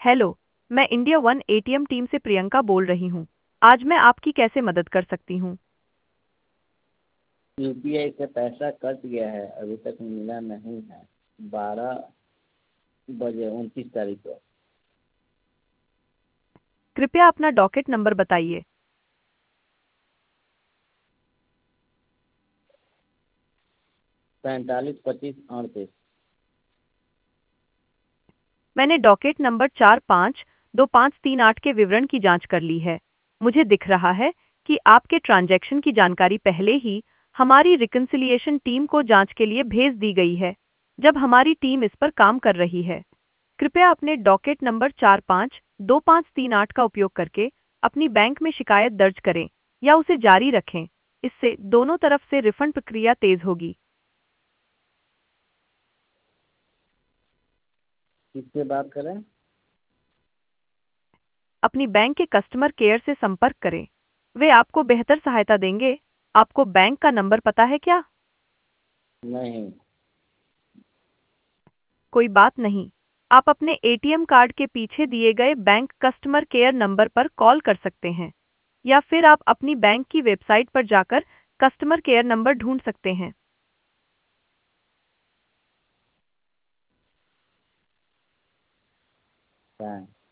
Hello, मैं India one ATM team से प्रियंका बोल रही हूँ। आज मैं आपकी कैसे मदद कर सकती हूँ? यूपीआई से पैसा कट गया है, अभी तक मिला नहीं है। 12 बजे 29 तारीख को। कृपया अपना डॉकेट नंबर बताइए। 45 25 38। मैंने डॉकेट नंबर 452538 के विवरण की जांच कर ली है। मुझे दिख रहा है कि आपके ट्रांजैक्शन की जानकारी पहले ही हमारी रिकन्सिलिएशन टीम को जांच के लिए भेज दी गई है, जब हमारी टीम इस पर काम कर रही है। कृपया अपने डॉकेट नंबर 452538 का उपयोग करके अपनी बैंक में शिकायत दर्ज करें या उसे जारी रखें। इससे दोनों तरफ से रिफंड प्रक्रिया तेज होगी। किससे बात करें? अपनी बैंक के कस्टमर केयर से संपर्क करें। वे आपको बेहतर सहायता देंगे। आपको बैंक का नंबर पता है क्या? नहीं। कोई बात नहीं। आप अपने एटीएम कार्ड के पीछे दिए गए बैंक कस्टमर केयर नंबर पर कॉल कर सकते हैं, या फिर आप अपनी बैंक की वेबसाइट पर जाकर कस्टमर केयर नंबर ढूंढ सकते हैं। हाँ।